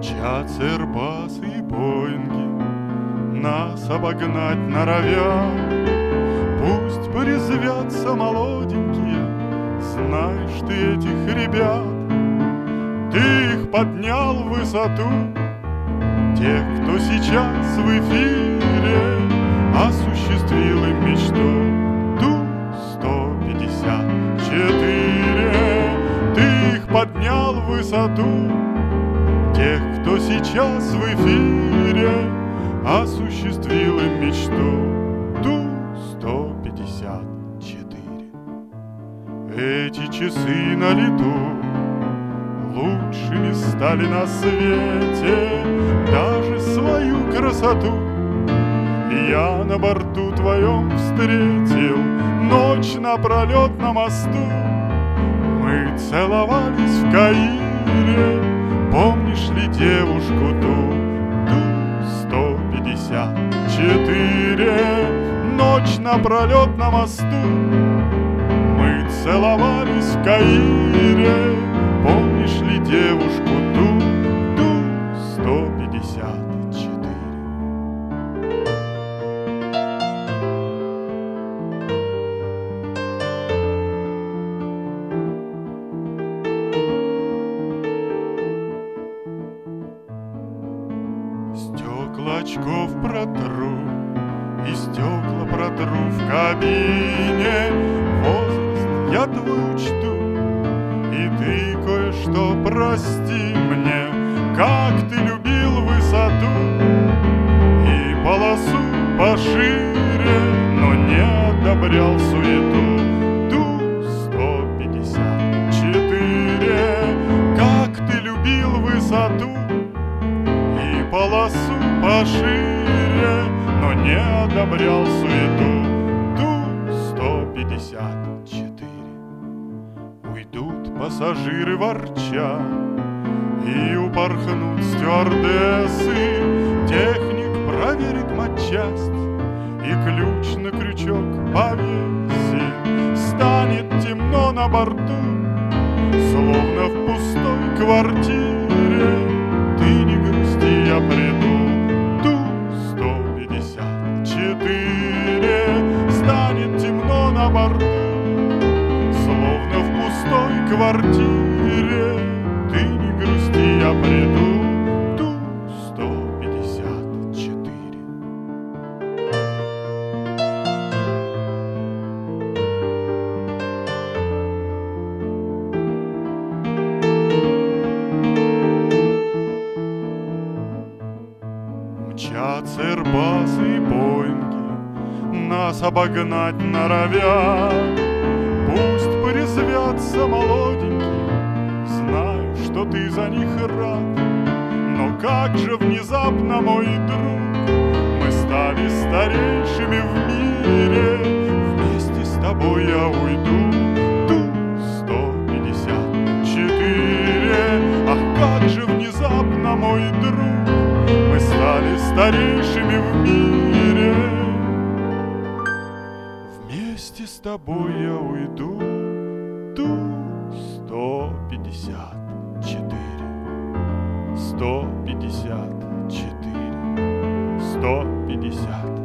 Мчатся Airbus и Боинги, нас обогнать норовят. Пусть порезвятся молоденькие, знаешь ты этих ребят. Ты их поднял в высоту, тех, кто сейчас в эфире, осуществил им мечту. Ту-154. Ты их поднял в высоту, тех, кто сейчас в эфире, осуществил им мечту. Ту-154. Эти часы на лету лучшими стали на свете, даже свою красоту я на борту твоем встретил. Ночь напролет на мосту мы целовались в Каире. Помнишь ли девушку ту? Ту-154. Ночь напролет на мосту мы целовались в Каире. Помнишь ли девушку ту? Ту-154. Стекла очков протру и стекла протру в кабине. Возраст я твой учту, и ты кое-что прости мне. Как ты любил высоту и полосу пошире, но не одобрял суету. Ту-154. Как ты любил высоту и полосу пошире, но не одобрял суету. Ту-154. Уйдут пассажиры ворча и упорхнут стюардессы. Техник проверит матчасть и ключ на крючок повесит. Станет темно на борту, словно в пустой квартире. Ты не грусти, я приду. Ту-154. Станет темно на борту, словно в пустой квартире. Ты не грусти, я приду. Ту-154. Мчатся Airbus и Боинги, нас обогнать норовят. Пусть порезвятся молоденькие, знаю, что ты за них рад. Но как же внезапно, мой друг, мы стали старейшими в мире. Вместе с тобой я уйду. Ту-154. Ах, как же внезапно, мой друг, мы стали старейшими в мире. Вместе с тобой я уйду. Ту-154. 154. 150.